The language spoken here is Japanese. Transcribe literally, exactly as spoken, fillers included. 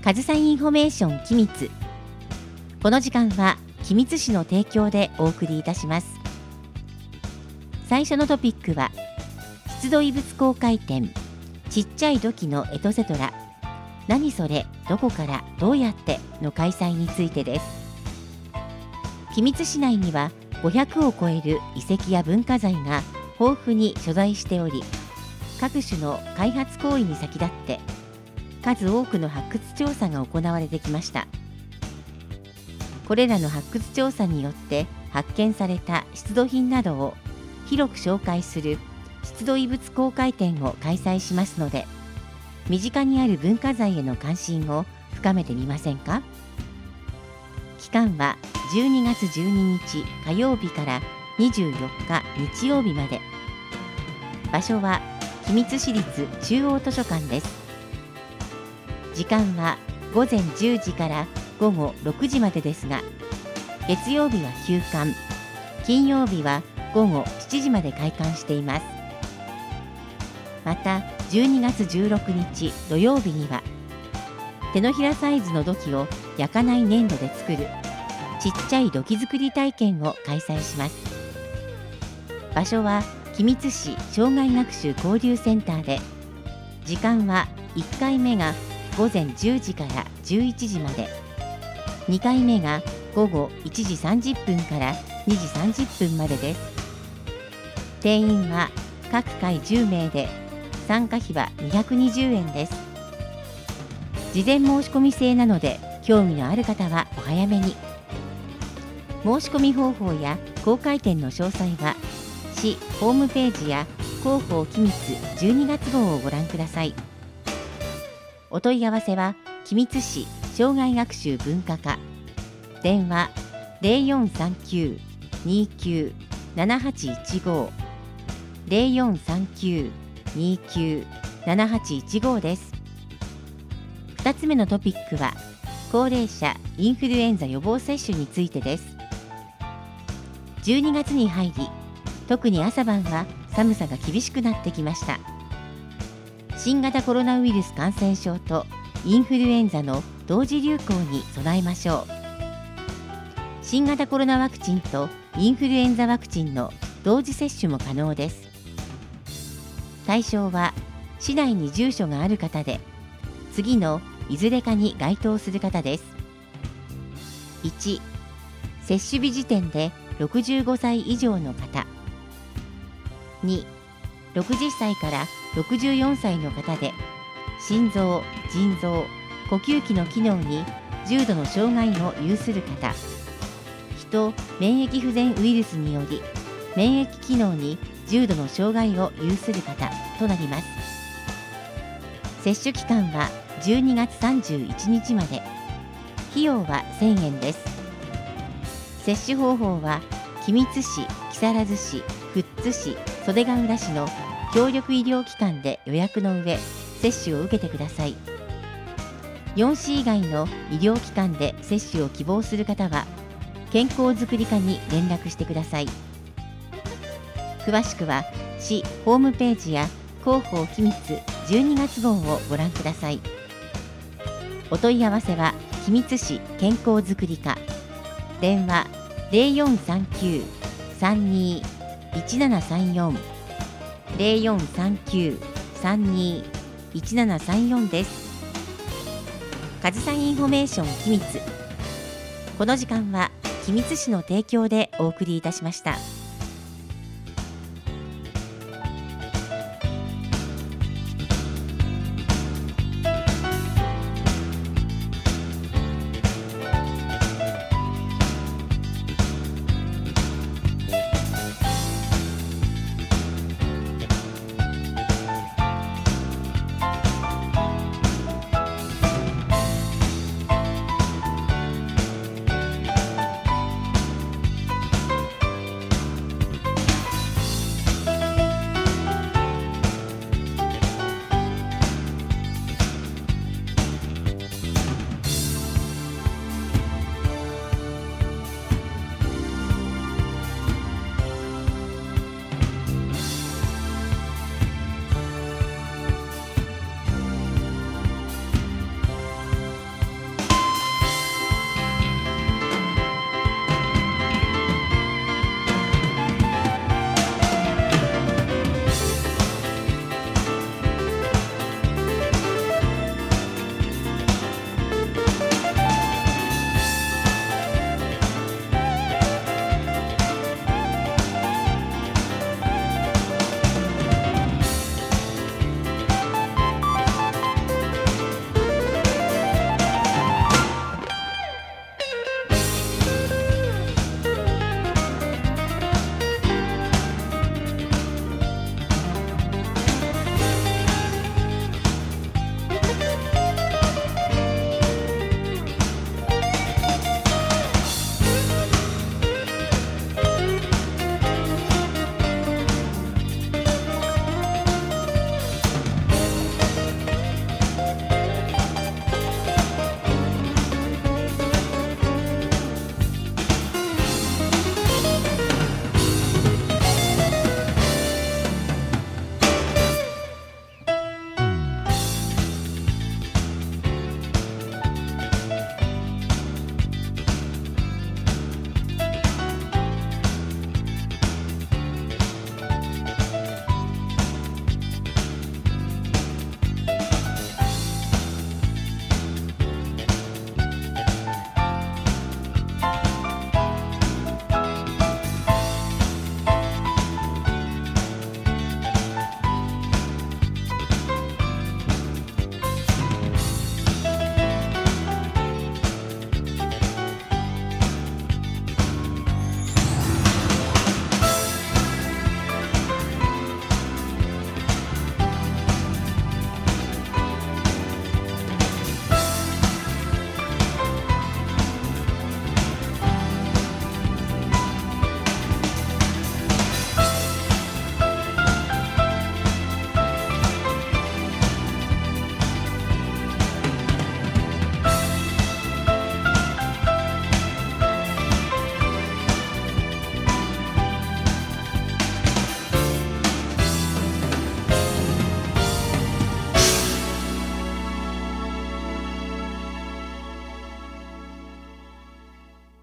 上総インフォメーション機密。この時間は君津市の提供でお送りいたします。最初のトピックは出土遺物公開展、ちっちゃい土器のエトセトラ、何それ、どこから、どうやっての開催についてです。君津市内にはごひゃくを超える遺跡や文化財が豊富に所在しており、各種の開発行為に先立って数多くの発掘調査が行われてきました。これらの発掘調査によって発見された出土品などを広く紹介する出土遺物公開展を開催しますので、身近にある文化財への関心を深めてみませんか。期間はじゅうにがつじゅうににち火曜日からにじゅうよっか日曜日まで。場所は君津市立中央図書館です。時間はごぜんじゅうじからごごろくじまでですが、月曜日は休館、金曜日はごごしちじまで開館しています。またじゅうにがつじゅうろくにち土曜日には手のひらサイズの土器を焼かない粘土で作るちっちゃい土器作り体験を開催します。場所は君津市障害学習交流センターで、時間はいっかいめがごぜんじゅうじからじゅういちじまで、にかいめがごごいちじさんじゅっぷんからにじさんじゅっぷんまでです。定員は各回じゅうめいで、参加費はにひゃくにじゅうえんです。事前申し込み制なので、興味のある方はお早めに。申し込み方法や公開展の詳細は市ホームページや広報機密じゅうにがつごうをご覧ください。お問い合わせは君津市障害学習文化課、電話 ゼロよんさんきゅう にきゅう ななはちいちご ゼロよんさんきゅう にきゅう ななはちいちご です。ふたつめのトピックは高齢者インフルエンザ予防接種についてです。じゅうにがつに入り、特に朝晩は寒さが厳しくなってきました。新型コロナウイルス感染症とインフルエンザの同時流行に備えましょう。新型コロナワクチンとインフルエンザワクチンの同時接種も可能です。対象は市内に住所がある方で、次のいずれかに該当する方です。いち、接種日時点でろくじゅうごさい以上の方。に、ろくじゅっさいからろくじゅうよんさいの方で、心臓、腎臓、呼吸器の機能に重度の障害を有する方、人免疫不全ウイルスにより免疫機能に重度の障害を有する方となります。接種期間はじゅうにがつさんじゅういちにちまで。費用はせんえんです。接種方法は君津市、木更津市、富津市、袖ヶ浦市の協力医療機関で予約の上、接種を受けてください。よんし以外の医療機関で接種を希望する方は、健康づくり課に連絡してください。詳しくは市ホームページや広報機密じゅうにがつごうをご覧ください。お問い合わせは君津市健康づくり課、電話 ゼロよんさんきゅう さんに いちななさんよん ゼロよんさんきゅう さんに いちななさんよんです。上総インフォメーション機密。この時間は君津市の提供でお送りいたしました。